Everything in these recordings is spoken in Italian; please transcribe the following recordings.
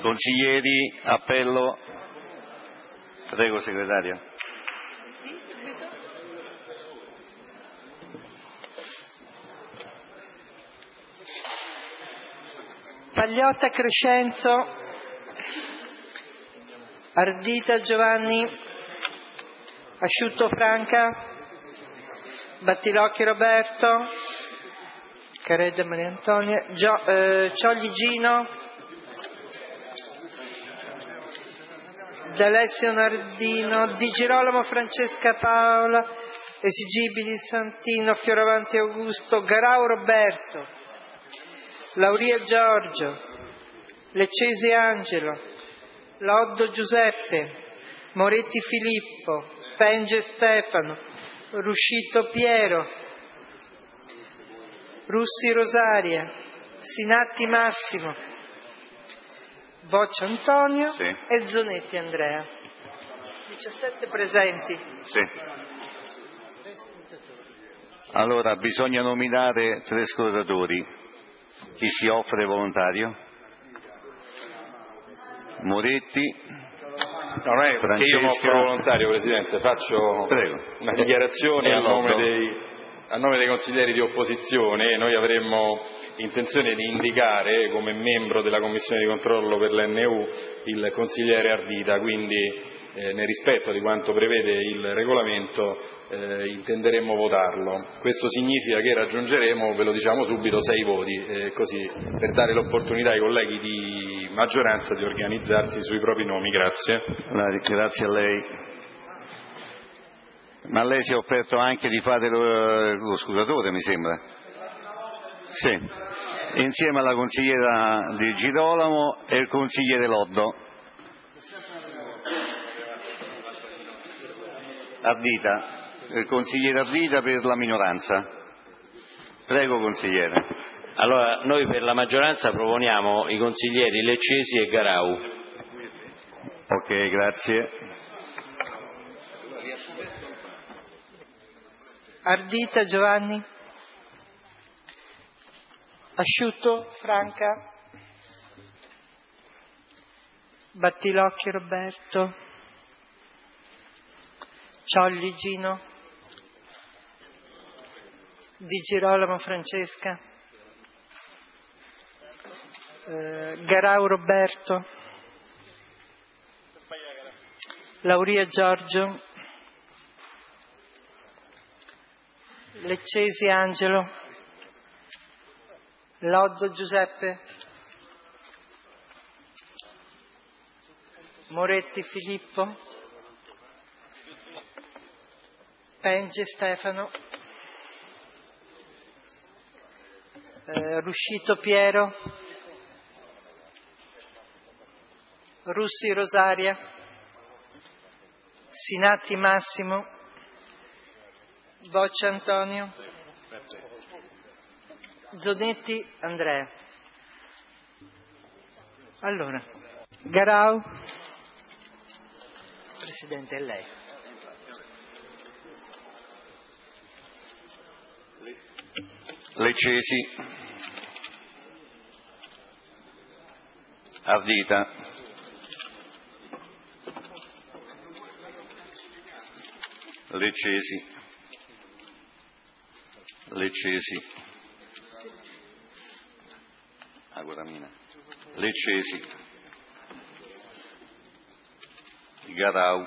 Consiglieri, appello. Prego, segretario. Sì, subito. Pagliotta Crescenzo, Ardita Giovanni, Asciutto Franca, Battilocchi Roberto, Caredda Maria Antonia, Ciogli Gino, D'Alessio Nardino, Di Girolamo Francesca Paola, Esigibili Santino, Fioravanti Augusto, Garau Roberto, Lauria Giorgio, Leccesi Angelo, Loddo Giuseppe, Moretti Filippo, Penge Stefano, Ruscito Piero, Russi Rosaria, Sinatti Massimo, Boccia Antonio, sì, e Zonetti Andrea. 17 presenti. Sì. Allora bisogna nominare 3 scrutatori. Chi si offre volontario? Moretti. Non è Francesca. che io mi offro volontario, Presidente, faccio una dichiarazione a nome dei consiglieri di opposizione. Noi avremmo intenzione di indicare come membro della Commissione di controllo per l'NU il consigliere Ardita, quindi nel rispetto di quanto prevede il regolamento intenderemmo votarlo. Questo significa che raggiungeremo, ve lo diciamo subito, 6 voti, così per dare l'opportunità ai colleghi di maggioranza di organizzarsi sui propri nomi. Grazie. Grazie a lei. Ma lei si è offerto anche di fare lo scrutatore, mi sembra? Sì. Insieme alla consigliera Di Girolamo e il consigliere Loddo. Ardita, il consigliere Ardita per la minoranza. Prego, consigliere. Allora, noi per la maggioranza proponiamo i consiglieri Leccesi e Garau. Ok, grazie. Ardita Giovanni, Asciutto Franca, Battilocchi Roberto, Ciogli Gino, Di Girolamo Francesca, Garau Roberto, Lauria Giorgio, Leccesi Angelo, Loddo Giuseppe, Moretti Filippo, Penge Stefano, Ruscito Piero, Russi Rosaria, Sinatti Massimo, Boccia Antonio, Zonetti Andrea. Allora, Garau, Presidente, è lei. Leccesi, Ardita, Leccesi, Aguramina, Leccesi, Garau,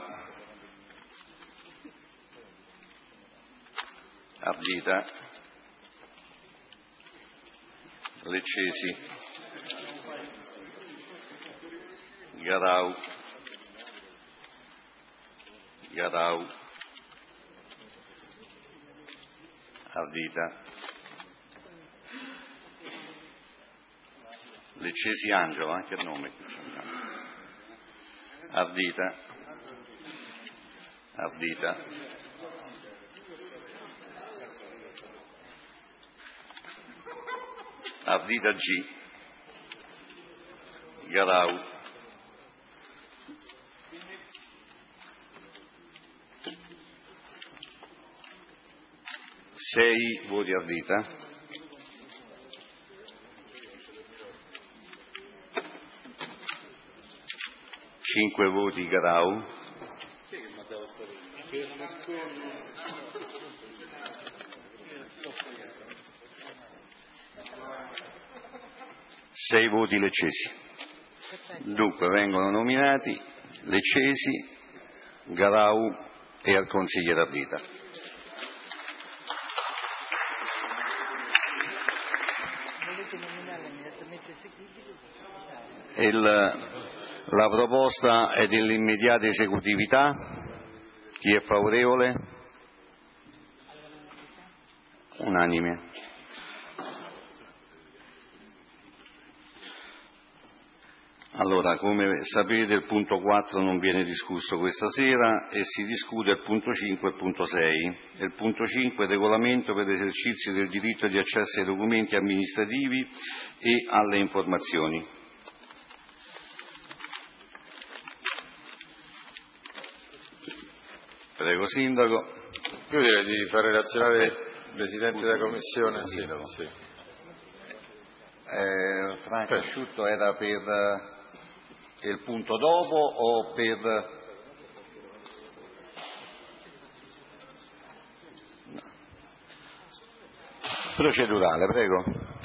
Ardita, Leccesi, Garau, Ardita, Leccesi Angelo, anche il nome. Ardita, Ardita G, Garau, sei voti Ardita, 5 voti Garau, 6 voti Leccesi. Dunque vengono nominati Leccesi, Garau e al consigliere Ardita. La proposta è dell'immediata esecutività. Chi è favorevole? Unanime. Allora, come sapete, il punto 4 non viene discusso questa sera e si discute il punto 5 e il punto 6. Il punto 5 è il regolamento per l'esercizio del diritto di accesso ai documenti amministrativi e alle informazioni. Prego, Sindaco. Io direi di far relazionare il Presidente della Commissione. Sì. Franco Asciutto era per il punto dopo o per... No. Procedurale, prego.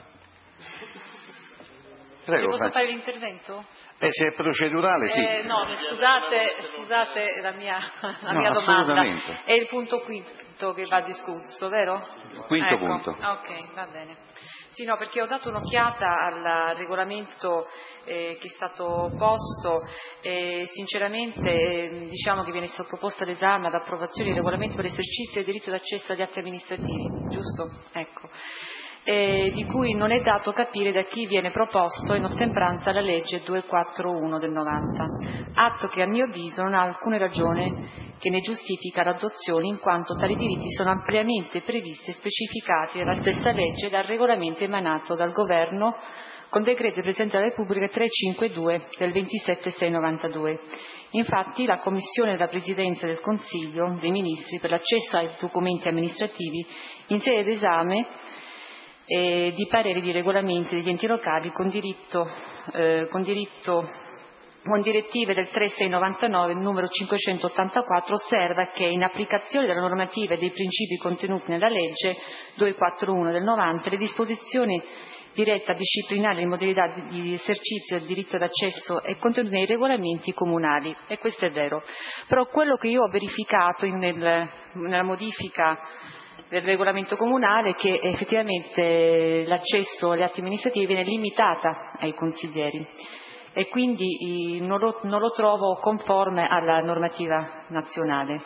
Posso fare l'intervento? Se è procedurale, sì. No, scusate la mia domanda. È il punto quinto che va discusso, vero? Quinto punto. Ok, va bene. Sì, no, perché ho dato un'occhiata al regolamento che è stato posto e sinceramente diciamo che viene sottoposto all'esame, ad approvazione il regolamento per l'esercizio del diritto d'accesso agli atti amministrativi, giusto? Ecco. Di cui non è dato capire da chi viene proposto in ottemperanza alla legge 241 del 90, atto che a mio avviso non ha alcuna ragione che ne giustifica l'adozione, in quanto tali diritti sono ampiamente previsti e specificati nella stessa legge e dal regolamento emanato dal Governo con decreto del Presidente della Repubblica 352 del 27/6/92. Infatti la Commissione della Presidenza del Consiglio dei Ministri per l'accesso ai documenti amministrativi in sede d'esame di pareri di regolamenti degli enti locali con direttive del 3/6/99 numero 584 osserva che in applicazione della normativa e dei principi contenuti nella legge 241 del 90 le disposizioni dirette a disciplinare le modalità di esercizio del diritto d'accesso è contenuto nei regolamenti comunali, e questo è vero. Però quello che io ho verificato nella modifica del regolamento comunale è che effettivamente l'accesso agli atti amministrativi viene limitata ai consiglieri e quindi non lo trovo conforme alla normativa nazionale.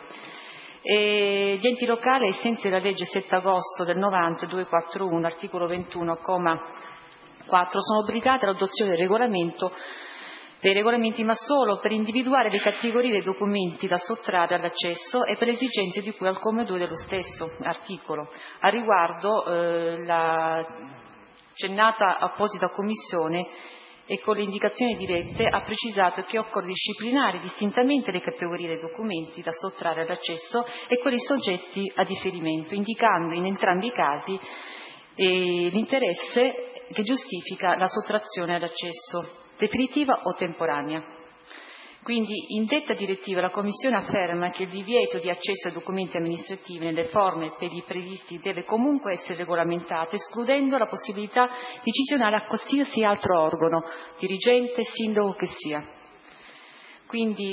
E gli enti locali, ai sensi della legge 7 agosto del 90 241 articolo 21 comma 4 sono obbligati all'adozione dei regolamenti, ma solo per individuare le categorie dei documenti da sottrarre all'accesso e per le esigenze di cui al comma 2 dello stesso articolo. A riguardo la cennata apposita commissione e con le indicazioni dirette ha precisato che occorre disciplinare distintamente le categorie dei documenti da sottrarre all'accesso e quelli soggetti a differimento, indicando in entrambi i casi l'interesse che giustifica la sottrazione all'accesso, definitiva o temporanea. Quindi in detta direttiva la Commissione afferma che il divieto di accesso ai documenti amministrativi nelle forme per i previsti deve comunque essere regolamentato, escludendo la possibilità decisionale a qualsiasi altro organo, dirigente, sindaco che sia. Quindi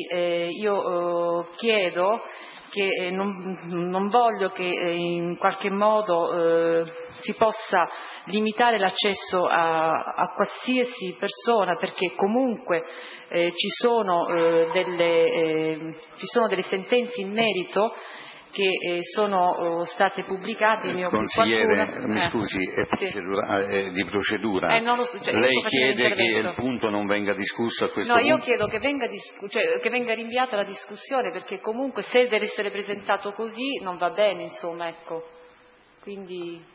io chiedo che non voglio che in qualche modo si possa limitare l'accesso a qualsiasi persona, perché comunque ci sono delle sentenze in merito che sono state pubblicate. Consigliere, mi scusi, è di procedura. Lei chiede che il punto non venga discusso a questo punto? No, io chiedo che venga rinviata la discussione, perché comunque se deve essere presentato così non va bene, insomma, ecco. Quindi...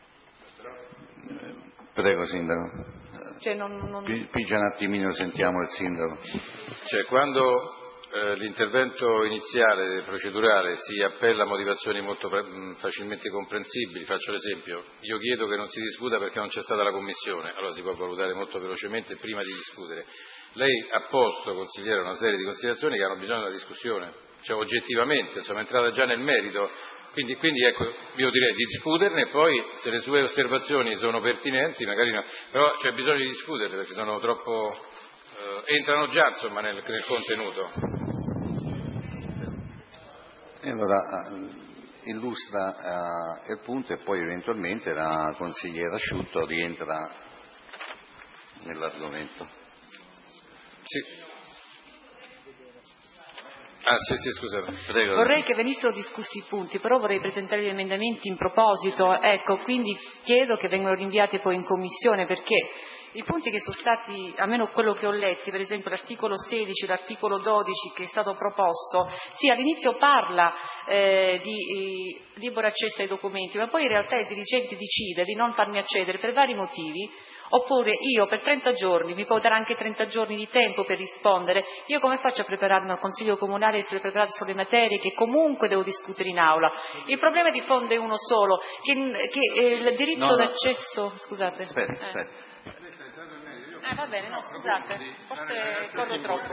Prego, Sindaco. Pigia un attimino, sentiamo il Sindaco. Quando l'intervento iniziale procedurale si appella a motivazioni molto facilmente comprensibili, faccio l'esempio, io chiedo che non si discuta perché non c'è stata la Commissione, allora si può valutare molto velocemente prima di discutere. Lei ha posto, consigliere, una serie di considerazioni che hanno bisogno della discussione, cioè oggettivamente, insomma, è entrata già nel merito, quindi ecco, io direi di discuterne e poi se le sue osservazioni sono pertinenti, magari no, però c'è bisogno di discuterle perché sono troppo, entrano già insomma nel contenuto. E allora illustra il punto e poi eventualmente la consigliera Asciutto rientra nell'argomento. Sì. Sì, scusate. Prego. Vorrei che venissero discussi i punti, però vorrei presentare gli emendamenti in proposito, ecco, quindi chiedo che vengano rinviati poi in commissione perché i punti che sono stati, almeno quello che ho letto, per esempio l'articolo 16, l'articolo 12 che è stato proposto, sì, all'inizio parla di libero accesso ai documenti, ma poi in realtà il dirigente decide di non farmi accedere per vari motivi, oppure io per 30 giorni, mi può dare anche 30 giorni di tempo per rispondere, io come faccio a prepararmi al Consiglio Comunale, essere preparato sulle materie che comunque devo discutere in aula? Il problema di fondo è uno solo, che il diritto d'accesso... Scusate. Aspetta. Va bene, no, scusate, forse corro troppo.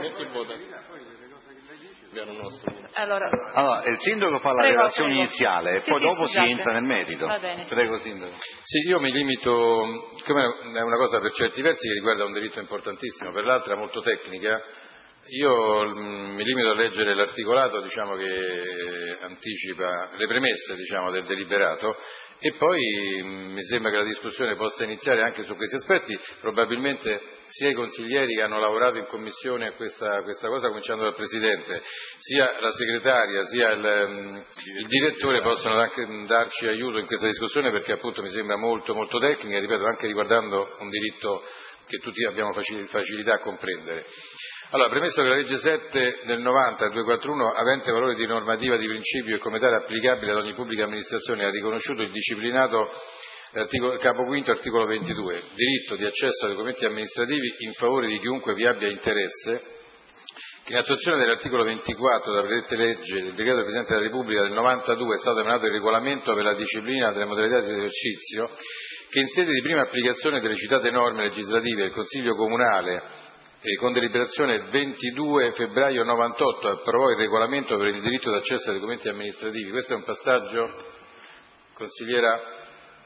Allora, il sindaco fa la relazione iniziale e poi dopo scusate. si entra nel merito. Va bene. Prego, sindaco. Sì, io mi limito, come è una cosa per certi versi che riguarda un diritto importantissimo, per l'altra molto tecnica, io mi limito a leggere l'articolato, diciamo, che anticipa le premesse, diciamo, del deliberato e poi mi sembra che la discussione possa iniziare anche su questi aspetti, probabilmente sia i consiglieri che hanno lavorato in commissione a questa cosa, cominciando dal Presidente, sia la segretaria, sia il direttore possono anche darci aiuto in questa discussione perché appunto mi sembra molto molto tecnica, ripeto, anche riguardando un diritto che tutti abbiamo facilità a comprendere. Allora, premesso che la legge 7 del 90, 241, avente valore di normativa di principio e come tale applicabile ad ogni pubblica amministrazione, ha riconosciuto il disciplinato capo quinto, articolo 22, diritto di accesso ai documenti amministrativi in favore di chiunque vi abbia interesse, che in attuazione dell'articolo 24 della predetta legge del decreto del Presidente della Repubblica del 92 è stato emanato il regolamento per la disciplina delle modalità di esercizio, che in sede di prima applicazione delle citate norme legislative il Consiglio Comunale con deliberazione il 22 febbraio 98 approvò il regolamento per il diritto d'accesso ai documenti amministrativi. Questo è un passaggio, consigliera,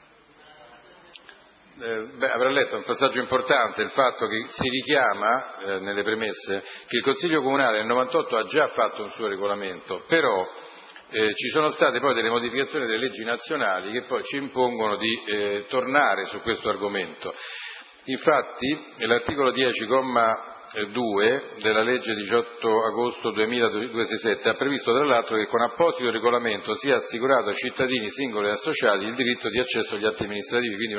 avrà letto, è un passaggio importante, il fatto che si richiama nelle premesse che il Consiglio Comunale nel 98 ha già fatto un suo regolamento, però ci sono state poi delle modificazioni delle leggi nazionali che poi ci impongono di tornare su questo argomento. Infatti l'articolo 10, comma 2 della legge 18 agosto 2267 ha previsto tra l'altro che con apposito regolamento sia assicurato ai cittadini singoli e associati il diritto di accesso agli atti amministrativi, quindi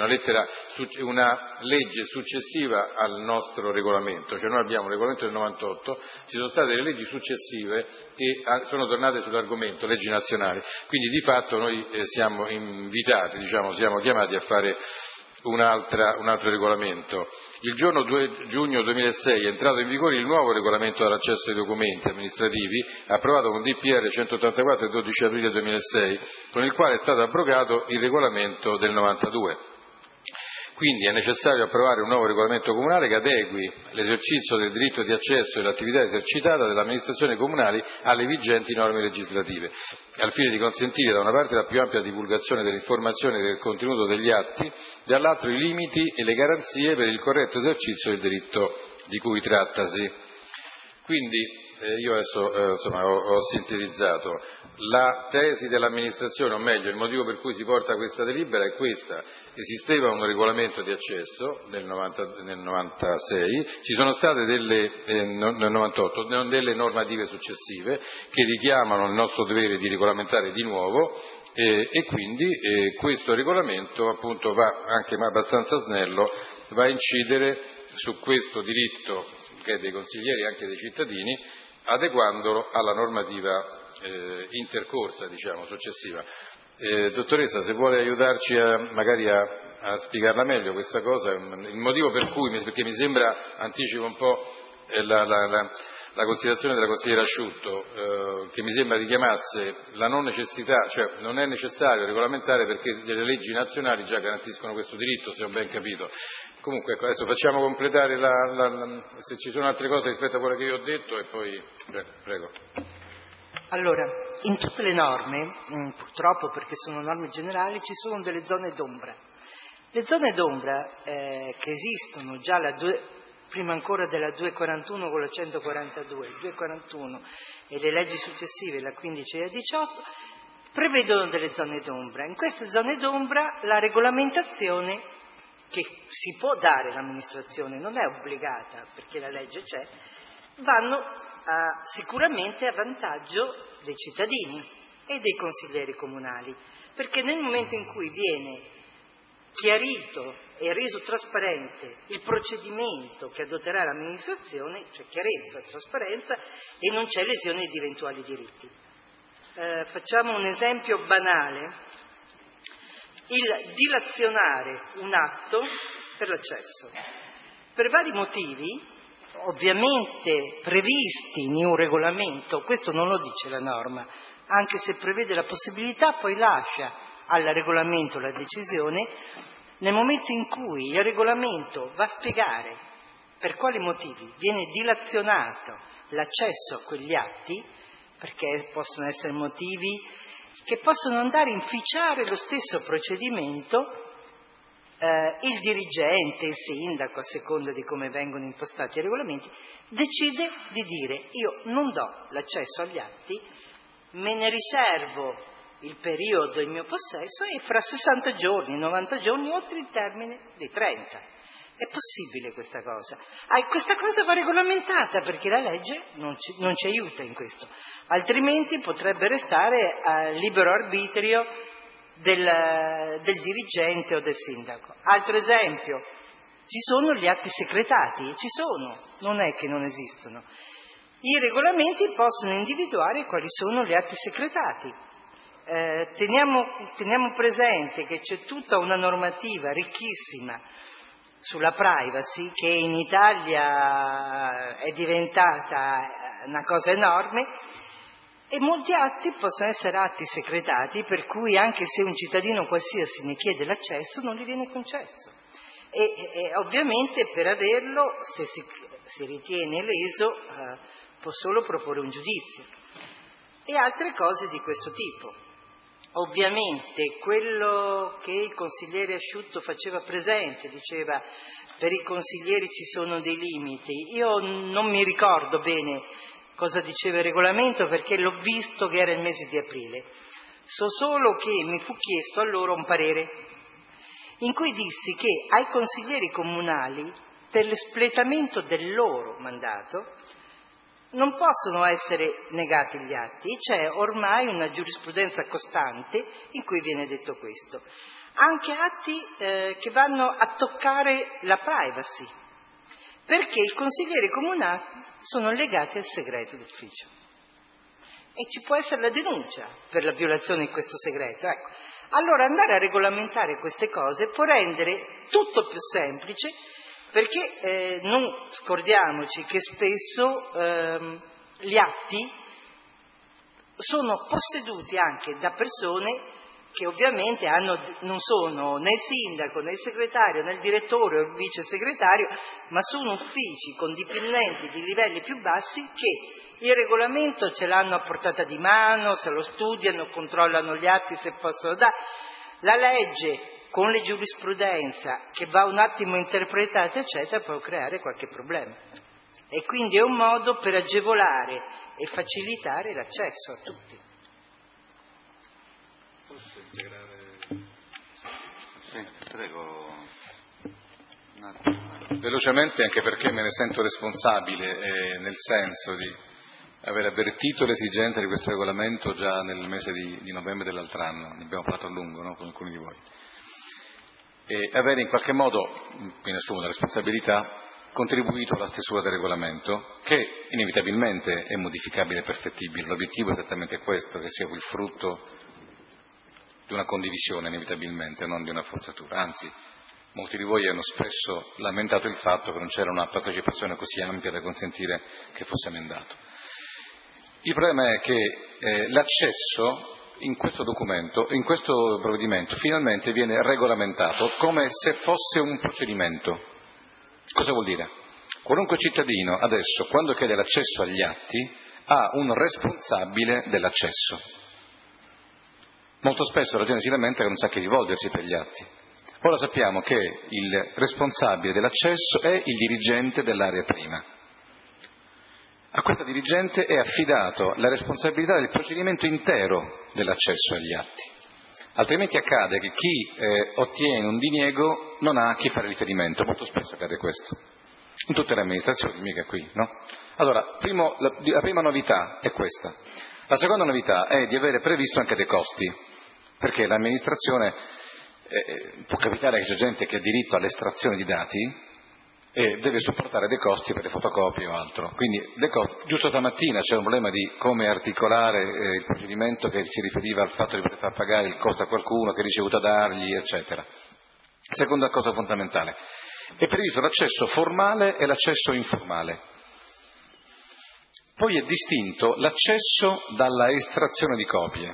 una legge successiva al nostro regolamento, cioè noi abbiamo un regolamento del 98, ci sono state delle leggi successive che sono tornate sull'argomento, leggi nazionali, quindi di fatto noi siamo invitati, diciamo, siamo chiamati a fare un altro regolamento. Il giorno 2 giugno 2006 è entrato in vigore il nuovo regolamento dell'accesso ai documenti amministrativi, approvato con DPR 184 il 12 aprile 2006, con il quale è stato abrogato il regolamento del 92. Quindi è necessario approvare un nuovo regolamento comunale che adegui l'esercizio del diritto di accesso e l'attività esercitata dall'amministrazione comunale alle vigenti norme legislative, al fine di consentire da una parte la più ampia divulgazione dell'informazione e del contenuto degli atti, dall'altro i limiti e le garanzie per il corretto esercizio del diritto di cui trattasi. Quindi io adesso ho sintetizzato. La tesi dell'amministrazione, o meglio il motivo per cui si porta questa delibera è questa: esisteva un regolamento di accesso nel 96, ci sono state nel 98 delle normative successive che richiamano il nostro dovere di regolamentare di nuovo e quindi questo regolamento appunto va anche abbastanza snello, va a incidere su questo diritto che è dei consiglieri e anche dei cittadini, adeguandolo alla normativa intercorsa, diciamo, successiva. Dottoressa, se vuole aiutarci magari a spiegarla meglio questa cosa, il motivo per cui, perché mi sembra, anticipo un po' la considerazione della consigliera Asciutto, che mi sembra richiamasse la non necessità, cioè non è necessario regolamentare perché le leggi nazionali già garantiscono questo diritto, se ho ben capito. Comunque, ecco, adesso facciamo completare se ci sono altre cose rispetto a quello che io ho detto e poi prego. Allora, in tutte le norme, purtroppo perché sono norme generali, ci sono delle zone d'ombra. Le zone d'ombra che esistono già prima ancora della 241 con la 142, il 241 e le leggi successive, la 15 e la 18, prevedono delle zone d'ombra. In queste zone d'ombra la regolamentazione che si può dare all'amministrazione, non è obbligata perché la legge c'è, vanno sicuramente a vantaggio dei cittadini e dei consiglieri comunali, perché nel momento in cui viene chiarito e reso trasparente il procedimento che adotterà l'amministrazione, c'è chiarezza, trasparenza e non c'è lesione di eventuali diritti. Facciamo un esempio banale: il dilazionare un atto per l'accesso. Per vari motivi, ovviamente previsti in un regolamento, questo non lo dice la norma, anche se prevede la possibilità, poi lascia al regolamento la decisione. Nel momento in cui il regolamento va a spiegare per quali motivi viene dilazionato l'accesso a quegli atti, perché possono essere motivi che possono andare a inficiare lo stesso procedimento, il dirigente, il sindaco, a seconda di come vengono impostati i regolamenti, decide di dire: io non do l'accesso agli atti, me ne riservo il periodo in mio possesso e fra 60 giorni, 90 giorni, oltre il termine dei 30. È possibile questa cosa? Questa cosa va regolamentata perché la legge non ci aiuta in questo, altrimenti potrebbe restare al libero arbitrio del dirigente o del sindaco. Altro esempio, ci sono gli atti secretati, ci sono, non è che non esistono. I regolamenti possono individuare quali sono gli atti secretati. Teniamo presente che c'è tutta una normativa ricchissima sulla privacy che in Italia è diventata una cosa enorme, e molti atti possono essere atti secretati, per cui anche se un cittadino qualsiasi ne chiede l'accesso non gli viene concesso e ovviamente per averlo, se si ritiene leso, può solo proporre un giudizio e altre cose di questo tipo. Ovviamente quello che il consigliere Asciutto faceva presente, diceva per i consiglieri ci sono dei limiti. Io non mi ricordo bene cosa diceva il regolamento perché l'ho visto che era il mese di aprile. So solo che mi fu chiesto allora un parere in cui dissi che ai consiglieri comunali per l'espletamento del loro mandato non possono essere negati gli atti, c'è ormai una giurisprudenza costante in cui viene detto questo. Anche atti che vanno a toccare la privacy, perché i consiglieri comunali sono legati al segreto d'ufficio e ci può essere la denuncia per la violazione di questo segreto. Ecco. Allora andare a regolamentare queste cose può rendere tutto più semplice, perché non scordiamoci che spesso gli atti sono posseduti anche da persone che ovviamente non sono né il sindaco, né il segretario, né il direttore o il vice segretario, ma sono uffici con dipendenti di livelli più bassi che il regolamento ce l'hanno a portata di mano, se lo studiano, controllano gli atti se possono dare. La legge con le giurisprudenza che va un attimo interpretata eccetera può creare qualche problema e quindi è un modo per agevolare e facilitare l'accesso a tutti. Posso integrare? Sì, prego. Velocemente, anche perché me ne sento responsabile, nel senso di aver avvertito l'esigenza di questo regolamento già nel mese di novembre dell'altro anno, ne abbiamo parlato a lungo, no, con alcuni di voi. E avere in qualche modo, me ne assumo la responsabilità, contribuito alla stesura del regolamento, che inevitabilmente è modificabile e perfettibile. L'obiettivo è esattamente questo, che sia il frutto di una condivisione inevitabilmente, non di una forzatura. Anzi, molti di voi hanno spesso lamentato il fatto che non c'era una partecipazione così ampia da consentire che fosse emendato. Il problema è che l'accesso in questo documento, in questo provvedimento, finalmente viene regolamentato come se fosse un procedimento. Cosa vuol dire? Qualunque cittadino adesso, quando chiede l'accesso agli atti, ha un responsabile dell'accesso. Molto spesso la gente si lamenta che non sa a chi rivolgersi per gli atti. Ora sappiamo che il responsabile dell'accesso è il dirigente dell'area prima. A questo dirigente è affidato la responsabilità del procedimento intero dell'accesso agli atti. Altrimenti accade che chi ottiene un diniego non ha a chi fare riferimento. Molto spesso accade questo. In tutte le amministrazioni, mica qui, no? Allora, la prima novità è questa. La seconda novità è di avere previsto anche dei costi, perché l'amministrazione può capitare che c'è gente che ha diritto all'estrazione di dati e deve sopportare dei costi per le fotocopie o altro. Quindi giusto stamattina c'era un problema di come articolare il procedimento che si riferiva al fatto di poter far pagare il costo a qualcuno, che ricevuto dargli, eccetera. Seconda cosa fondamentale, è previsto l'accesso formale e l'accesso informale. Poi è distinto l'accesso dalla estrazione di copie,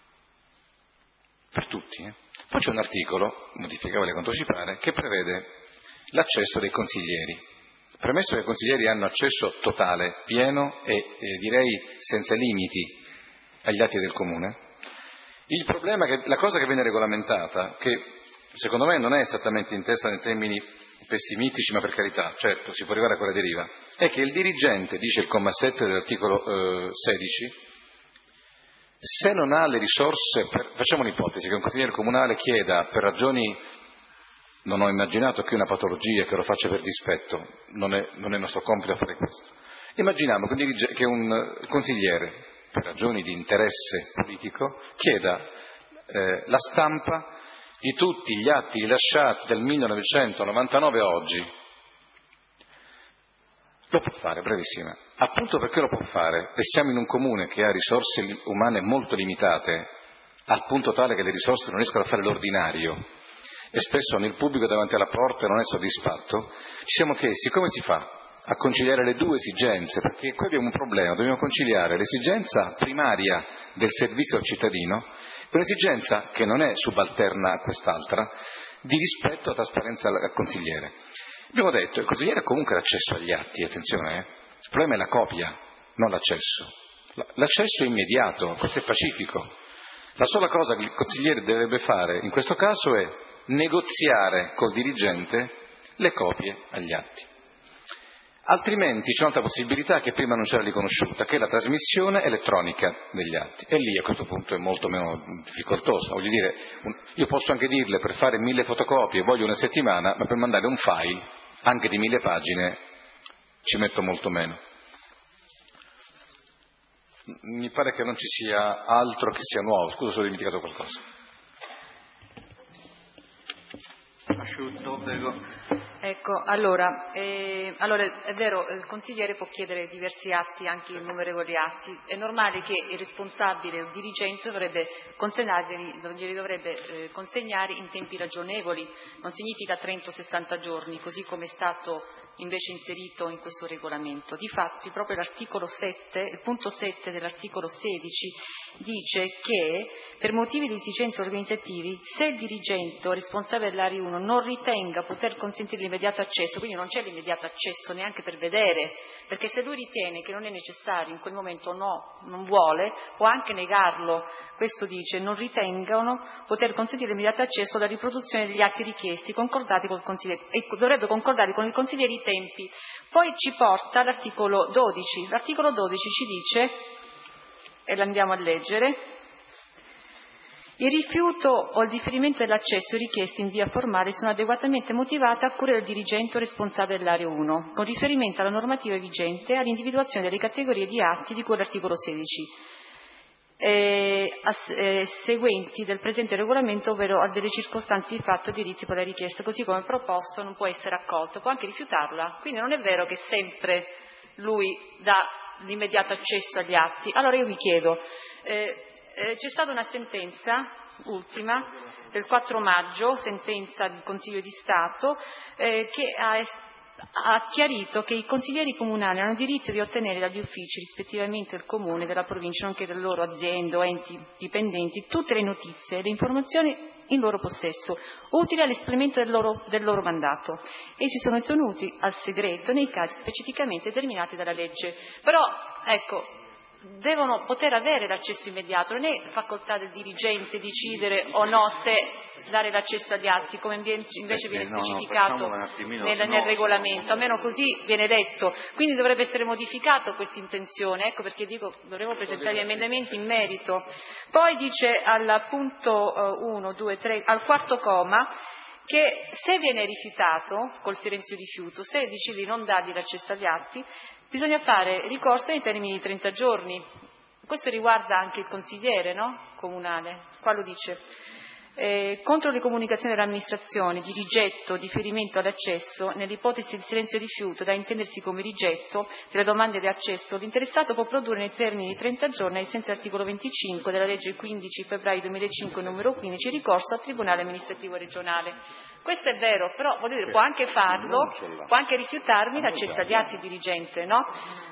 per tutti. Poi c'è un articolo, modificabile quanto ci pare, che prevede l'accesso dei consiglieri. Premesso che i consiglieri hanno accesso totale, pieno e direi senza limiti agli atti del comune, il problema è che la cosa che viene regolamentata, che secondo me non è esattamente intesa nei termini pessimistici, ma per carità, certo, si può arrivare a quella deriva, è che il dirigente, dice il comma 7 dell'articolo 16, se non ha le risorse, facciamo un'ipotesi, che un consigliere comunale chieda per ragioni, non ho immaginato qui una patologia che lo faccia per dispetto, non è nostro compito fare questo. Immaginiamo che un consigliere, per ragioni di interesse politico, chieda la stampa di tutti gli atti rilasciati dal 1999 a oggi. Lo può fare, brevissima. Appunto perché lo può fare, e siamo in un comune che ha risorse umane molto limitate, al punto tale che le risorse non riescono a fare l'ordinario, e spesso nel pubblico davanti alla porta non è soddisfatto, ci siamo chiesti come si fa a conciliare le due esigenze, perché qui abbiamo un problema, dobbiamo conciliare l'esigenza primaria del servizio al cittadino e un'esigenza che non è subalterna a quest'altra, di rispetto e trasparenza al consigliere. Abbiamo detto, il consigliere ha comunque l'accesso agli atti, attenzione, il problema è la copia, non l'accesso. L'accesso è immediato, questo è pacifico. La sola cosa che il consigliere dovrebbe fare in questo caso è negoziare col dirigente le copie agli atti. Altrimenti c'è un'altra possibilità che prima non c'era riconosciuta, che è la trasmissione elettronica degli atti. E lì a questo punto è molto meno difficoltosa. Voglio dire, io posso anche dirle per fare 1000 fotocopie voglio una settimana, ma per mandare un file, anche di 1000 pagine, ci metto molto meno. Mi pare che non ci sia altro che sia nuovo. Scusa se ho dimenticato qualcosa. Asciutto, prego. Ecco, allora è vero, il consigliere può chiedere diversi atti, anche innumerevoli atti. È normale che il responsabile o il dirigente glieli dovrebbe consegnare in tempi ragionevoli, non significa 30 o 60 giorni, così come è stato invece inserito in questo regolamento. Difatti proprio l'articolo 7, il punto 7 dell'articolo 16 dice che per motivi di esigenze organizzativi, se il dirigente o responsabile dell'area 1 non ritenga poter consentire l'immediato accesso, quindi non c'è l'immediato accesso neanche per vedere, perché se lui ritiene che non è necessario in quel momento non vuole, può anche negarlo. Questo dice, non ritengano poter consentire l'immediato accesso alla riproduzione degli atti richiesti, concordati col consigliere, e dovrebbe concordare con il consigliere i tempi. Poi ci porta l'articolo 12. L'articolo 12 ci dice, e l'andiamo a leggere, il rifiuto o il differimento dell'accesso richiesti in via formale sono adeguatamente motivati a cura del dirigente o responsabile dell'area 1, con riferimento alla normativa vigente e all'individuazione delle categorie di atti di cui l'articolo 16 seguenti del presente regolamento, ovvero a delle circostanze di fatto diritti per la richiesta, così come proposto non può essere accolto, può anche rifiutarla. Quindi non è vero che sempre lui dà l'immediato accesso agli atti. Allora io vi chiedo, c'è stata una sentenza ultima del 4 maggio, sentenza del Consiglio di Stato, che ha chiarito che i consiglieri comunali hanno diritto di ottenere dagli uffici, rispettivamente del comune, della provincia, nonché delle loro aziende o enti dipendenti, tutte le notizie e le informazioni in loro possesso, utili all'espletamento del loro mandato. Essi sono tenuti al segreto nei casi specificamente determinati dalla legge. Però, ecco, devono poter avere l'accesso immediato, non è facoltà del dirigente decidere o no se dare l'accesso agli atti, come invece viene specificato nel regolamento, almeno così viene detto. Quindi dovrebbe essere modificato questa intenzione, ecco perché dico dovremmo presentare gli emendamenti in merito. Poi dice al punto 1, 2, 3, al quarto comma, che se viene rifiutato col silenzio rifiuto, se decide di non dargli l'accesso agli atti, bisogna fare ricorso nei termini di 30 giorni. Questo riguarda anche il consigliere, no? Comunale. Qua lo dice. Contro le comunicazioni dell'amministrazione di rigetto o differimento all'accesso, nell'ipotesi di silenzio rifiuto da intendersi come rigetto delle domande di accesso, l'interessato può produrre nei termini di 30 giorni, ai sensi dell'articolo 25 della legge 15 febbraio 2005 numero 15, ricorso al Tribunale amministrativo regionale. Questo è vero, però voglio dire, può anche farlo, può anche rifiutarmi l'accesso agli atti dirigente, no?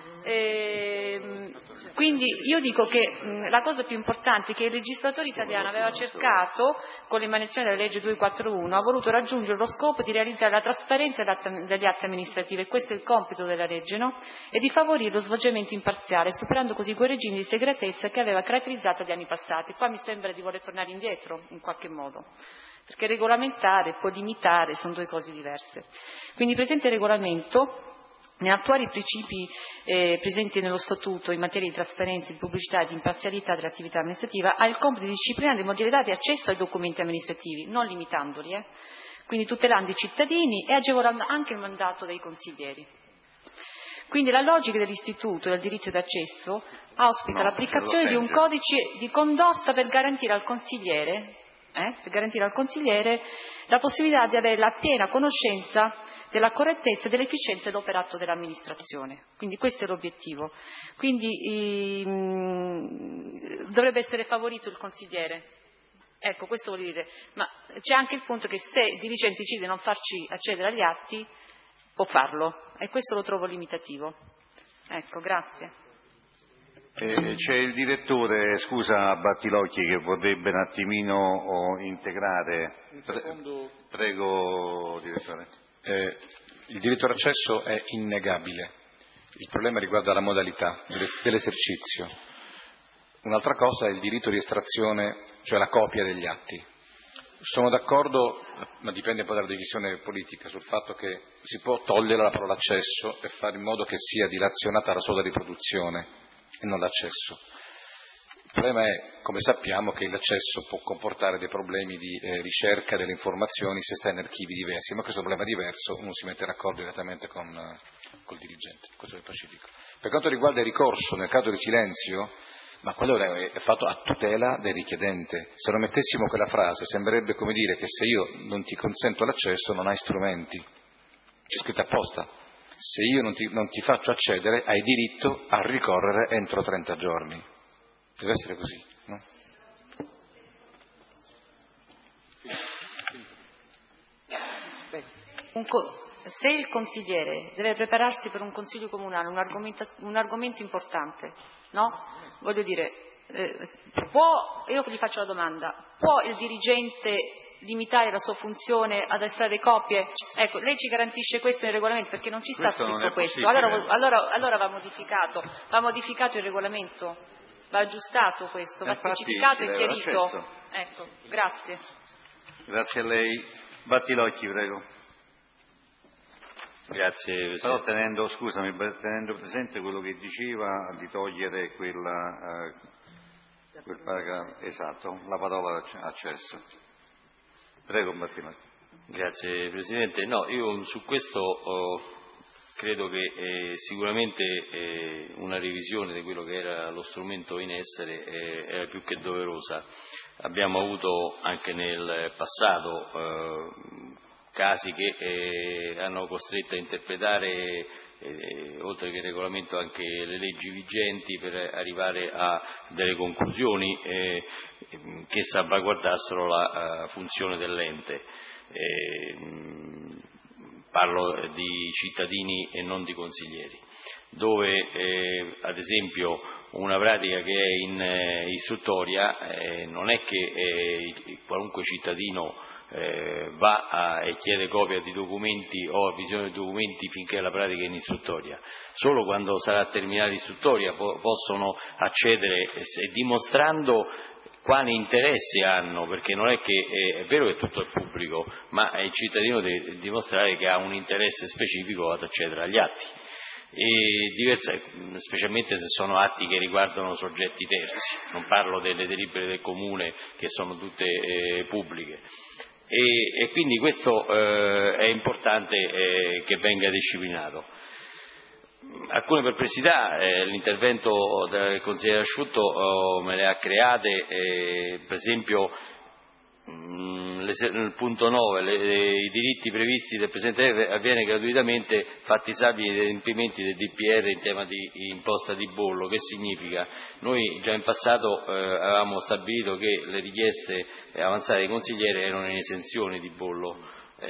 Quindi io dico che la cosa più importante è che il legislatore italiano aveva cercato, con l'emanazione della legge 241, ha voluto raggiungere lo scopo di realizzare la trasparenza degli atti amministrativi, e questo è il compito della legge, no? E di favorire lo svolgimento imparziale, superando così quei regimi di segretezza che aveva caratterizzato gli anni passati. Qua mi sembra di voler tornare indietro in qualche modo, perché regolamentare e poi limitare sono due cose diverse. Quindi il presente regolamento, negli attuali principi presenti nello Statuto in materia di trasparenza, di pubblicità e di imparzialità dell'attività amministrativa, ha il compito di disciplinare le modalità di accesso ai documenti amministrativi, non limitandoli, quindi tutelando i cittadini e agevolando anche il mandato dei consiglieri. Quindi la logica dell'istituto del diritto d'accesso auspica l'applicazione di un codice di condotta per garantire al consigliere la possibilità di avere la piena conoscenza della correttezza e dell'efficienza dell'operato dell'amministrazione. Quindi questo è l'obiettivo. Quindi dovrebbe essere favorito il consigliere. Ecco, questo vuol dire. Ma c'è anche il punto che se il dirigente decide di non farci accedere agli atti, può farlo. E questo lo trovo limitativo. Ecco, grazie. C'è il direttore, scusa Battilocchi, che vorrebbe un attimino integrare. Prego, direttore. Il diritto all'accesso è innegabile, il problema riguarda la modalità dell'esercizio. Un'altra cosa è il diritto di estrazione, cioè la copia degli atti. Sono d'accordo, ma dipende un po' dalla decisione politica, sul fatto che si può togliere la parola accesso e fare in modo che sia dilazionata la sola riproduzione e non l'accesso. Il problema è, come sappiamo, che l'accesso può comportare dei problemi di ricerca delle informazioni se sta in archivi diversi, ma questo è un problema diverso, uno si mette d'accordo direttamente col dirigente, questo è pacifico. Per quanto riguarda il ricorso nel caso di silenzio, ma quello è fatto a tutela del richiedente. Se lo mettessimo quella frase sembrerebbe come dire che se io non ti consento l'accesso non hai strumenti, c'è scritto apposta. Se io non ti faccio accedere hai diritto a ricorrere entro 30 giorni. Deve essere così, no? Se il consigliere deve prepararsi per un consiglio comunale, un argomento importante, no? Voglio dire, io gli faccio la domanda, può il dirigente limitare la sua funzione ad estrarre copie? Ecco, lei ci garantisce questo nel regolamento, perché non ci sta scritto questo. Allora va modificato il regolamento. Va aggiustato questo, va specificato e chiarito. Ecco, grazie. Grazie a lei. Battilocchi, prego. Grazie Presidente. Però tenendo presente quello che diceva di togliere quel paragrafo, esatto, la parola accesso. Prego Battilocchi. Grazie Presidente. No, io su questo credo che sicuramente una revisione di quello che era lo strumento in essere era più che doverosa. Abbiamo avuto anche nel passato casi che hanno costretto a interpretare, oltre che il regolamento, anche le leggi vigenti per arrivare a delle conclusioni che salvaguardassero la funzione dell'ente. Parlo di cittadini e non di consiglieri. dove ad esempio una pratica che è in istruttoria non è che qualunque cittadino va e chiede copia di documenti o visione di documenti finché la pratica è in istruttoria. Solo quando sarà terminata l'istruttoria possono accedere, dimostrando quali interessi hanno, perché non è che è vero che tutto è pubblico, ma il cittadino deve dimostrare che ha un interesse specifico ad accedere agli atti, specialmente se sono atti che riguardano soggetti terzi, non parlo delle delibere del comune che sono tutte pubbliche. E quindi questo è importante che venga disciplinato. Alcune perplessità l'intervento del consigliere Asciutto me le ha create, per esempio nel punto 9 i diritti previsti del presente legge avviene gratuitamente fatti salvi gli adempimenti del DPR in tema di imposta di bollo. Che significa? Noi già in passato avevamo stabilito che le richieste avanzate ai consiglieri erano in esenzione di bollo.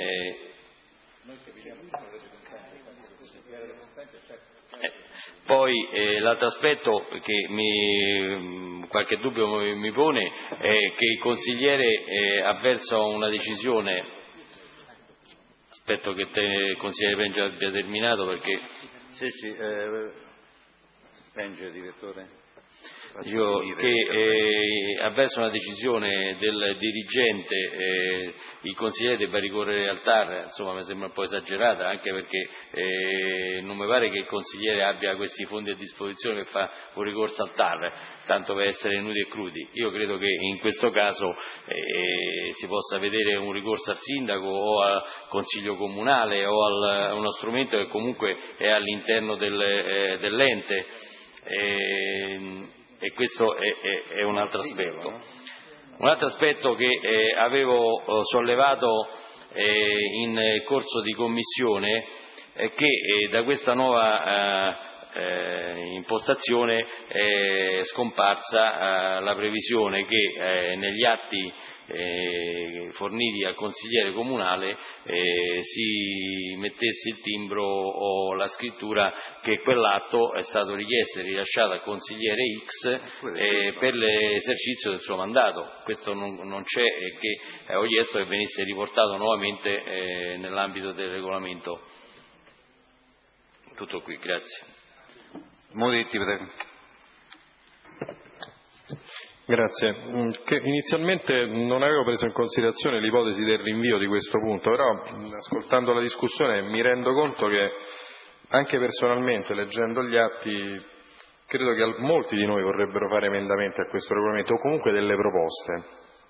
Poi l'altro aspetto che qualche dubbio mi pone è che il consigliere avverso a una decisione, aspetto che il consigliere Penge abbia terminato perché... Sì, Penge, direttore. Che avverso una decisione del dirigente il consigliere debba ricorrere al TAR, insomma mi sembra un po' esagerata, anche perché non mi pare che il consigliere abbia questi fondi a disposizione per fare un ricorso al TAR, tanto per essere nudi e crudi. Io credo che in questo caso si possa vedere un ricorso al sindaco o al consiglio comunale o a uno strumento che comunque è all'interno dell'ente. E questo è un altro aspetto. Un altro aspetto che avevo sollevato in corso di commissione è che da questa nuova impostazione è scomparsa la previsione che negli atti forniti al consigliere comunale si mettesse il timbro o la scrittura che quell'atto è stato richiesto e rilasciato al consigliere X per l'esercizio del suo mandato. Questo non c'è e che ho chiesto che venisse riportato nuovamente nell'ambito del regolamento. Tutto qui, grazie. Moretti, prego. Grazie. Inizialmente non avevo preso in considerazione l'ipotesi del rinvio di questo punto, però ascoltando la discussione mi rendo conto che anche personalmente, leggendo gli atti, credo che molti di noi vorrebbero fare emendamenti a questo regolamento o comunque delle proposte.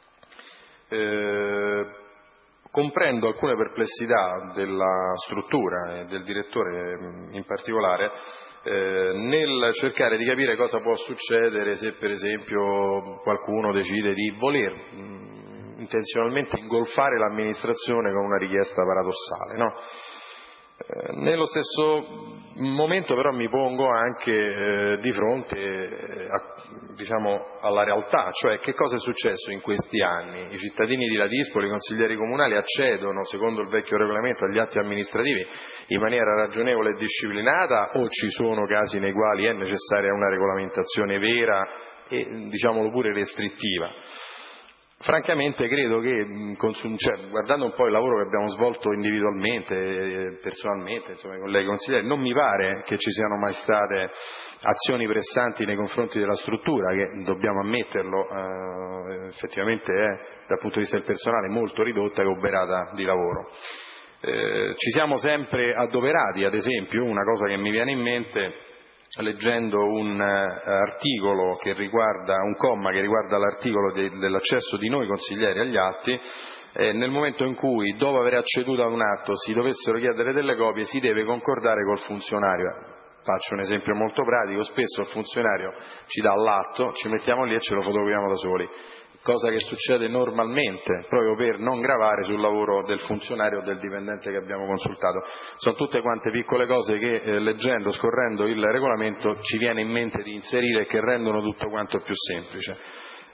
Comprendo alcune perplessità della struttura e del direttore in particolare nel cercare di capire cosa può succedere se per esempio qualcuno decide di voler intenzionalmente ingolfare l'amministrazione con una richiesta paradossale, no? Nello stesso momento però mi pongo anche di fronte alla realtà, cioè che cosa è successo in questi anni. I cittadini di Ladispoli, i consiglieri comunali accedono secondo il vecchio regolamento agli atti amministrativi in maniera ragionevole e disciplinata, o ci sono casi nei quali è necessaria una regolamentazione vera e diciamolo pure restrittiva? Francamente credo che, guardando un po' il lavoro che abbiamo svolto individualmente, personalmente, insomma, i colleghi consiglieri, non mi pare che ci siano mai state azioni pressanti nei confronti della struttura, che dobbiamo ammetterlo, effettivamente è dal punto di vista del personale molto ridotta e oberata di lavoro. Ci siamo sempre adoperati, ad esempio, una cosa che mi viene in mente leggendo un articolo che riguarda un comma che riguarda l'articolo dell'accesso di noi consiglieri agli atti, nel momento in cui dopo aver acceduto a un atto si dovessero chiedere delle copie si deve concordare col funzionario. Faccio un esempio molto pratico: spesso il funzionario ci dà l'atto, ci mettiamo lì e ce lo fotocopiamo da soli, cosa che succede normalmente proprio per non gravare sul lavoro del funzionario o del dipendente che abbiamo consultato. Sono tutte quante piccole cose che leggendo, scorrendo il regolamento ci viene in mente di inserire e che rendono tutto quanto più semplice.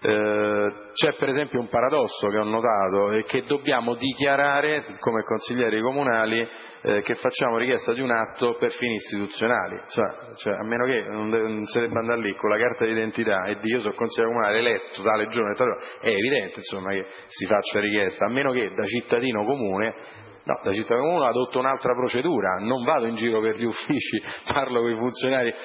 C'è per esempio un paradosso che ho notato e che dobbiamo dichiarare come consiglieri comunali, che facciamo richiesta di un atto per fini istituzionali, cioè a meno che non si debba andare lì con la carta d'identità e dire io sono consigliere comunale eletto tale giorno, è evidente insomma che si faccia richiesta, a meno che da cittadino comune. No, da cittadino comune adotto un'altra procedura, non vado in giro per gli uffici, parlo con i funzionari,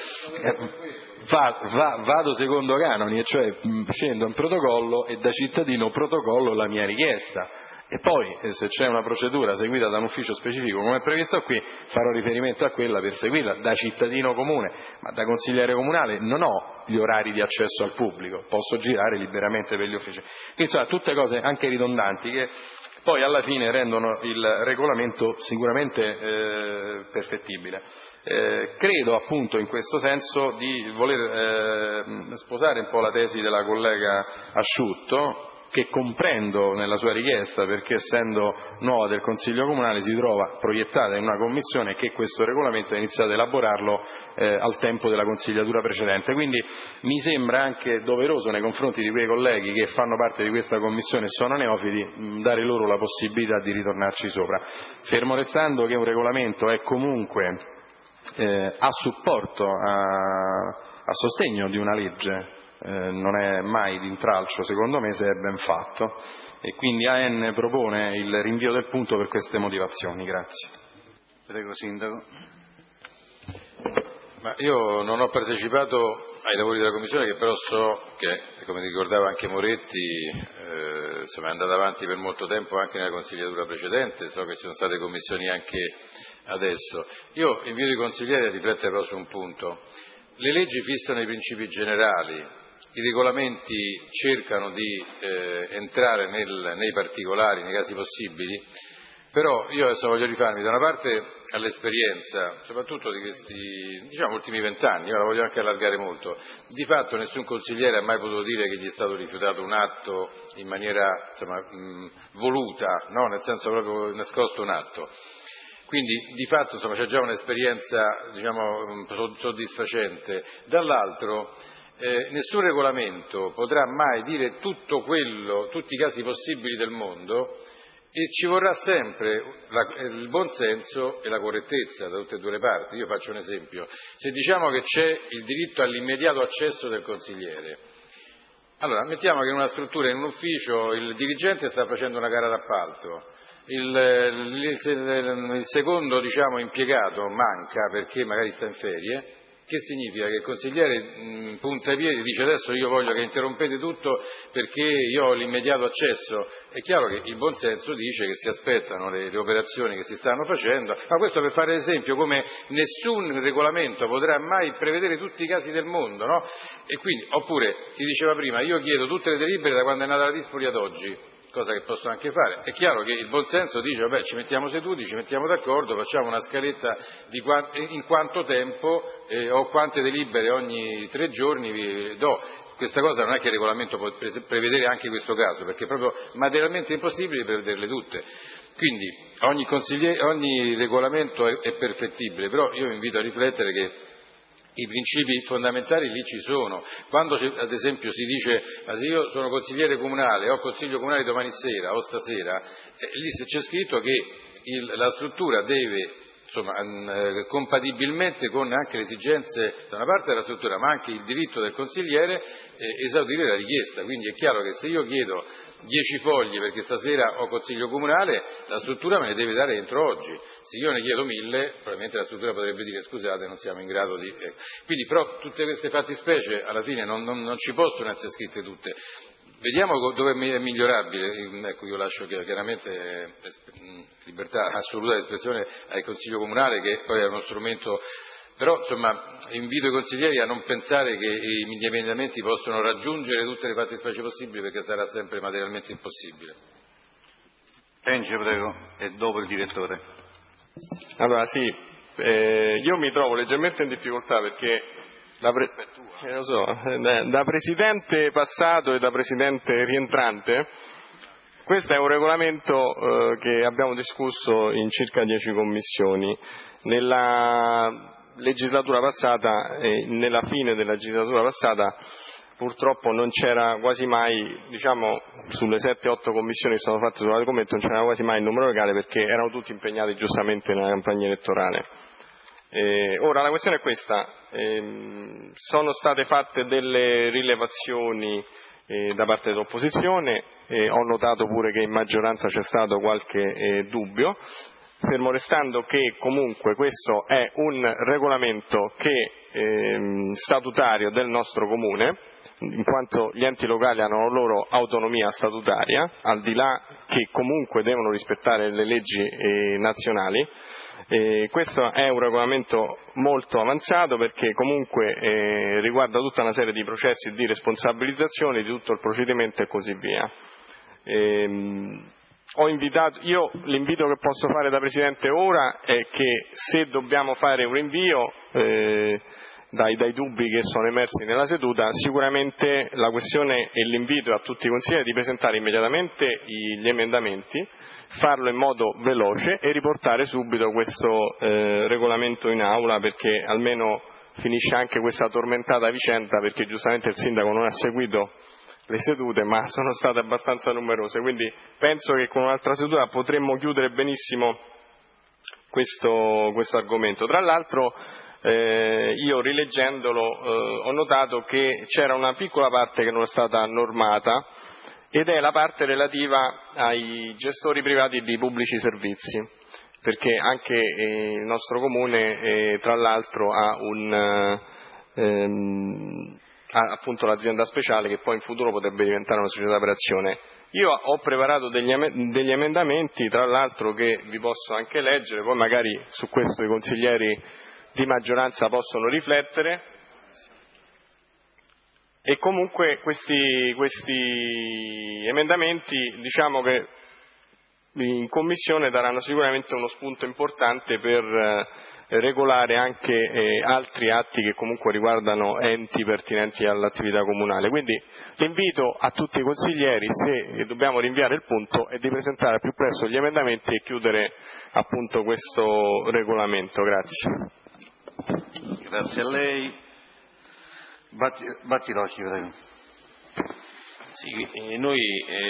vado secondo canoni, e cioè scendo in protocollo e da cittadino protocollo la mia richiesta. E poi se c'è una procedura seguita da un ufficio specifico come è previsto qui, farò riferimento a quella per seguirla da cittadino comune, ma da consigliere comunale non ho gli orari di accesso al pubblico, posso girare liberamente per gli uffici. Quindi insomma tutte cose anche ridondanti che poi alla fine rendono il regolamento sicuramente perfettibile. Credo appunto in questo senso di voler sposare un po' la tesi della collega Asciutto, che comprendo nella sua richiesta, perché essendo nuova del Consiglio Comunale si trova proiettata in una commissione che questo regolamento ha iniziato a elaborarlo al tempo della consigliatura precedente. Quindi mi sembra anche doveroso nei confronti di quei colleghi che fanno parte di questa commissione e sono neofiti dare loro la possibilità di ritornarci sopra, fermo restando che un regolamento è comunque a supporto, a sostegno di una legge. Non è mai d'intralcio secondo me se è ben fatto, e quindi AN propone il rinvio del punto per queste motivazioni. Grazie. Prego Sindaco. Ma io non ho partecipato ai lavori della Commissione, che però so che, come ricordava anche Moretti, insomma, è andata avanti per molto tempo anche nella consigliatura precedente, so che ci sono state commissioni anche adesso. Io invito i consiglieri a riflettere però su un punto. Le leggi fissano i principi generali, i regolamenti cercano di entrare nei particolari, nei casi possibili, però io adesso voglio rifarmi da una parte all'esperienza, soprattutto di questi ultimi 20 anni, io la voglio anche allargare molto. Di fatto nessun consigliere ha mai potuto dire che gli è stato rifiutato un atto in maniera voluta, no? Nel senso proprio nascosto un atto. Quindi di fatto c'è già un'esperienza soddisfacente. Dall'altro nessun regolamento potrà mai dire tutti i casi possibili del mondo, e ci vorrà sempre il buonsenso e la correttezza da tutte e due le parti. Io faccio un esempio: se diciamo che c'è il diritto all'immediato accesso del consigliere, allora mettiamo che in una struttura, in un ufficio, il dirigente sta facendo una gara d'appalto, il secondo impiegato manca perché magari sta in ferie. Che significa? Che il consigliere punta i piedi e dice adesso io voglio che interrompete tutto perché io ho l'immediato accesso. È chiaro che il buonsenso dice che si aspettano le operazioni che si stanno facendo, ma questo per fare esempio come nessun regolamento potrà mai prevedere tutti i casi del mondo, no? E quindi, oppure, si diceva prima, io chiedo tutte le delibere da quando è nata la Dispoli ad oggi, cosa che posso anche fare. È chiaro che il buonsenso dice vabbè, ci mettiamo seduti, ci mettiamo d'accordo, facciamo una scaletta di in quanto tempo o quante delibere ogni 3 giorni vi do. Questa cosa non è che il regolamento può prevedere anche questo caso, perché è proprio materialmente impossibile prevederle tutte. Quindi ogni regolamento è perfettibile, però io vi invito a riflettere che i principi fondamentali lì ci sono. Quando ad esempio si dice ma se io sono consigliere comunale, ho consiglio comunale domani sera o stasera, lì se c'è scritto che la struttura deve compatibilmente con anche le esigenze da una parte della struttura ma anche il diritto del consigliere, esaudire la richiesta. Quindi è chiaro che se io chiedo 10 fogli perché stasera ho consiglio comunale, la struttura me ne deve dare entro oggi. Se io ne chiedo 1000, probabilmente la struttura potrebbe dire scusate, non siamo in grado di. Quindi però tutte queste fattispecie alla fine non ci possono essere scritte tutte. Vediamo dove è migliorabile. Ecco, io lascio chiaramente libertà assoluta di espressione al Consiglio Comunale, che poi è uno strumento. Però invito i consiglieri a non pensare che gli emendamenti possono raggiungere tutte le fattispecie possibili, perché sarà sempre materialmente impossibile. Enge, prego, e dopo il direttore. Allora sì, io mi trovo leggermente in difficoltà perché da presidente passato e da presidente rientrante, questo è un regolamento che abbiamo discusso in circa 10 commissioni. Nella legislatura passata e nella fine della legislatura passata purtroppo non c'era quasi mai, diciamo, sulle 7-8 commissioni che sono fatte sull'argomento non c'era quasi mai il numero legale, perché erano tutti impegnati giustamente nella campagna elettorale. Ora la questione è questa: sono state fatte delle rilevazioni da parte dell'opposizione, ho notato pure che in maggioranza c'è stato qualche dubbio, fermo restando che comunque questo è un regolamento statutario del nostro comune, in quanto gli enti locali hanno la loro autonomia statutaria, al di là che comunque devono rispettare le leggi nazionali. Questo è un regolamento molto avanzato, perché comunque riguarda tutta una serie di processi di responsabilizzazione di tutto il procedimento e così via. Io l'invito che posso fare da Presidente ora è che, se dobbiamo fare un rinvio, dai dubbi che sono emersi nella seduta, sicuramente la questione e l'invito a tutti i consiglieri di presentare immediatamente gli emendamenti, farlo in modo veloce e riportare subito questo regolamento in aula, perché almeno finisce anche questa tormentata vicenda, perché giustamente il Sindaco non ha seguito le sedute, ma sono state abbastanza numerose, quindi penso che con un'altra seduta potremmo chiudere benissimo questo argomento. Tra l'altro io rileggendolo ho notato che c'era una piccola parte che non è stata normata, ed è la parte relativa ai gestori privati di pubblici servizi, perché anche il nostro comune tra l'altro ha appunto l'azienda speciale, che poi in futuro potrebbe diventare una società per azione. Io ho preparato degli emendamenti, tra l'altro, che vi posso anche leggere, poi magari su questo i consiglieri di maggioranza possono riflettere, e comunque questi emendamenti, diciamo che in Commissione daranno sicuramente uno spunto importante per regolare anche altri atti che comunque riguardano enti pertinenti all'attività comunale. Quindi l'invito a tutti i consiglieri, se dobbiamo rinviare il punto, è di presentare al più presto gli emendamenti e chiudere appunto questo regolamento. Grazie. Grazie a lei. Battilocchi, prego. Sì, noi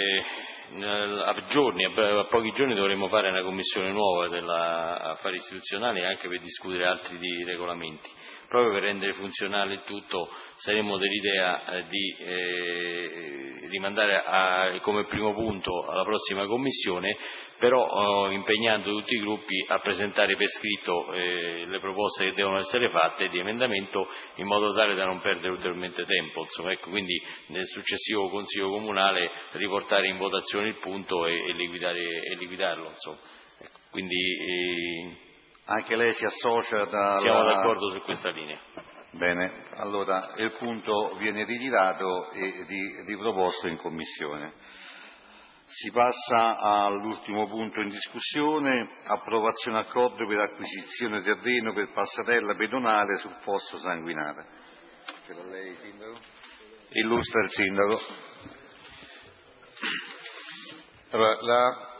a pochi giorni dovremo fare una commissione nuova dell'affari istituzionali, anche per discutere altri regolamenti. Proprio per rendere funzionale il tutto, saremmo dell'idea di rimandare come primo punto alla prossima commissione, però impegnando tutti i gruppi a presentare per scritto le proposte che devono essere fatte di emendamento, in modo tale da non perdere ulteriormente tempo. Insomma, ecco, quindi nel successivo Consiglio Comunale riportare in votazione il punto e liquidarlo. Insomma. Ecco, quindi anche lei si associa siamo d'accordo su questa linea. Bene, allora il punto viene ritirato e riproposto in Commissione. Si passa all'ultimo punto in discussione: approvazione accordo per acquisizione terreno per passerella pedonale sul fosso Sanguinare. Ce l'ha lei, Sindaco? Illustra il Sindaco. Allora,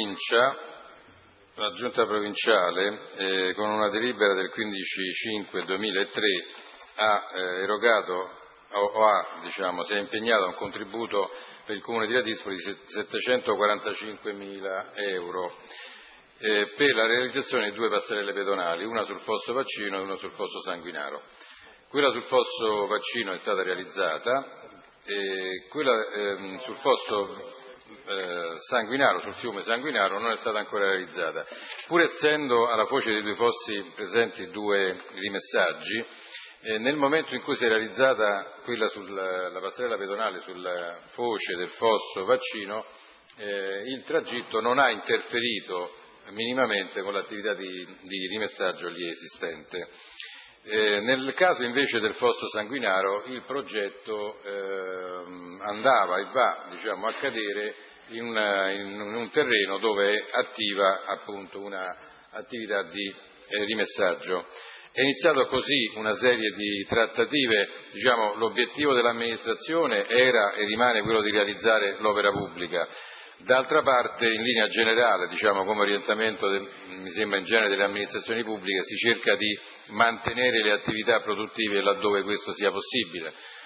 la Giunta provinciale, con una delibera del 15/5/2003, ha erogato si è impegnato a un contributo per il Comune di Ladispoli di 745.000 euro per la realizzazione di 2 passerelle pedonali, una sul fosso Vaccino e una sul fosso Sanguinaro. Quella sul fosso Vaccino è stata realizzata, e quella sul fosso Sanguinaro, sul fiume Sanguinaro, non è stata ancora realizzata. Pur essendo alla foce dei 2 fossi presenti 2 rimessaggi, nel momento in cui si è realizzata quella la passerella pedonale sulla foce del fosso Vaccino, il tragitto non ha interferito minimamente con l'attività di rimessaggio lì esistente. Nel caso invece del fosso Sanguinaro, il progetto andava e va, a cadere in un terreno dove è attiva appunto una attività di rimessaggio. È iniziato così una serie di trattative, l'obiettivo dell'amministrazione era e rimane quello di realizzare l'opera pubblica. D'altra parte, in linea generale, come orientamento, mi sembra in genere, delle amministrazioni pubbliche, si cerca di mantenere le attività produttive laddove questo sia possibile.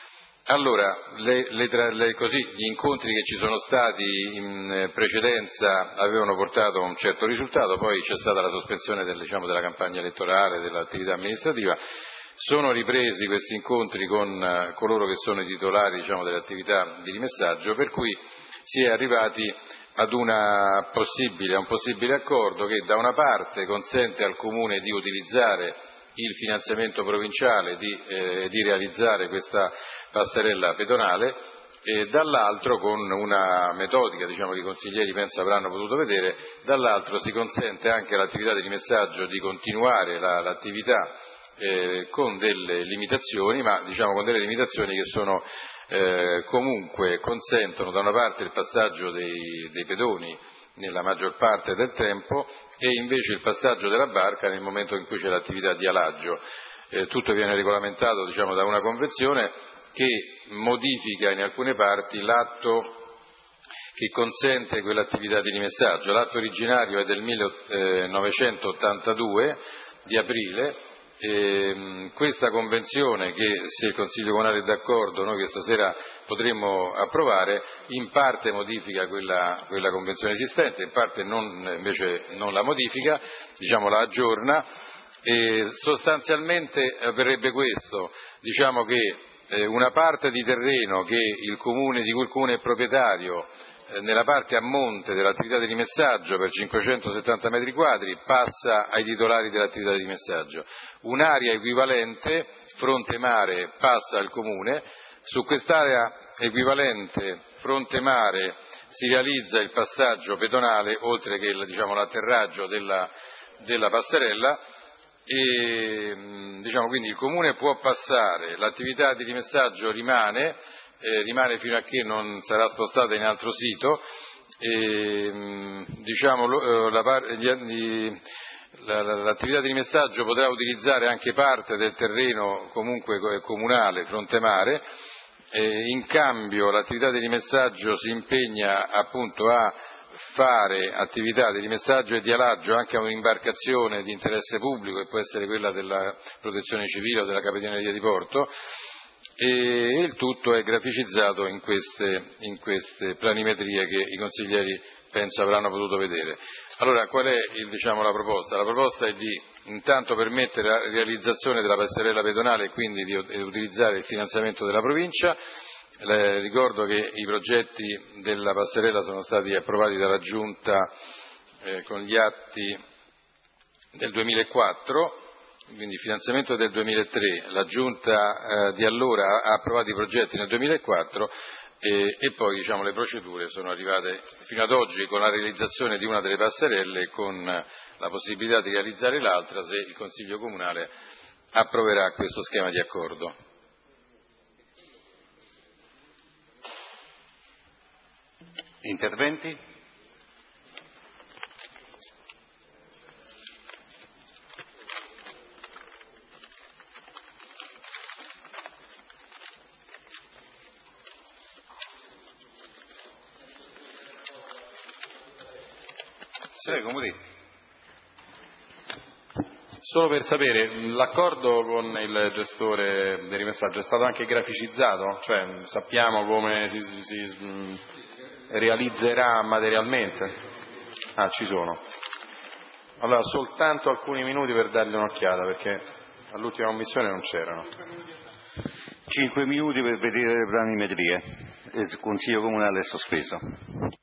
Allora, gli incontri che ci sono stati in precedenza avevano portato a un certo risultato, poi c'è stata la sospensione della campagna elettorale, dell'attività amministrativa. Sono ripresi questi incontri con coloro che sono i titolari delle attività di rimessaggio, per cui si è arrivati ad un possibile accordo che da una parte consente al Comune di utilizzare il finanziamento provinciale di realizzare questa passerella pedonale e dall'altro, con una metodica che i consiglieri penso avranno potuto vedere, dall'altro si consente anche all'attività di rimessaggio di continuare l'attività con delle limitazioni, ma con delle limitazioni che sono comunque consentono da una parte il passaggio dei pedoni nella maggior parte del tempo e invece il passaggio della barca nel momento in cui c'è l'attività di alaggio. Tutto viene regolamentato da una convenzione che modifica in alcune parti l'atto che consente quell'attività di rimessaggio. L'atto originario è del 1982 di aprile. Questa convenzione, che se il Consiglio Comunale è d'accordo noi questa sera potremmo approvare, in parte modifica quella convenzione esistente, in parte invece non la modifica, la aggiorna, e sostanzialmente avverrebbe questo, che una parte di terreno di cui il Comune è proprietario nella parte a monte dell'attività di rimessaggio per 570 metri quadri passa ai titolari dell'attività di rimessaggio. Un'area equivalente, fronte mare, passa al Comune. Su quest'area equivalente, fronte mare, si realizza il passaggio pedonale, oltre che l'atterraggio della passerella, e quindi il Comune può passare, l'attività di rimessaggio rimane fino a che non sarà spostata in altro sito, l'attività di rimessaggio potrà utilizzare anche parte del terreno comunque comunale fronte mare, in cambio l'attività di rimessaggio si impegna appunto a fare attività di rimessaggio e di alaggio anche a un'imbarcazione di interesse pubblico, che può essere quella della Protezione Civile o della Capitaneria di Porto, e il tutto è graficizzato in queste planimetrie che i consiglieri penso avranno potuto vedere. Allora, qual è la proposta? La proposta è di intanto permettere la realizzazione della passerella pedonale e quindi di utilizzare il finanziamento della provincia. Ricordo che i progetti della passerella sono stati approvati dalla Giunta con gli atti del 2004, quindi il finanziamento del 2003, la Giunta di allora ha approvato i progetti nel 2004 e poi le procedure sono arrivate fino ad oggi con la realizzazione di una delle passerelle e con la possibilità di realizzare l'altra se il Consiglio Comunale approverà questo schema di accordo. Interventi? Prego, Solo per sapere, l'accordo con il gestore del rimessaggio è stato anche graficizzato? Cioè sappiamo come si realizzerà materialmente? Ci sono. Allora soltanto alcuni minuti per dargli un'occhiata, perché all'ultima commissione non c'erano. 5 minuti per vedere le planimetrie. Il Consiglio Comunale è sospeso.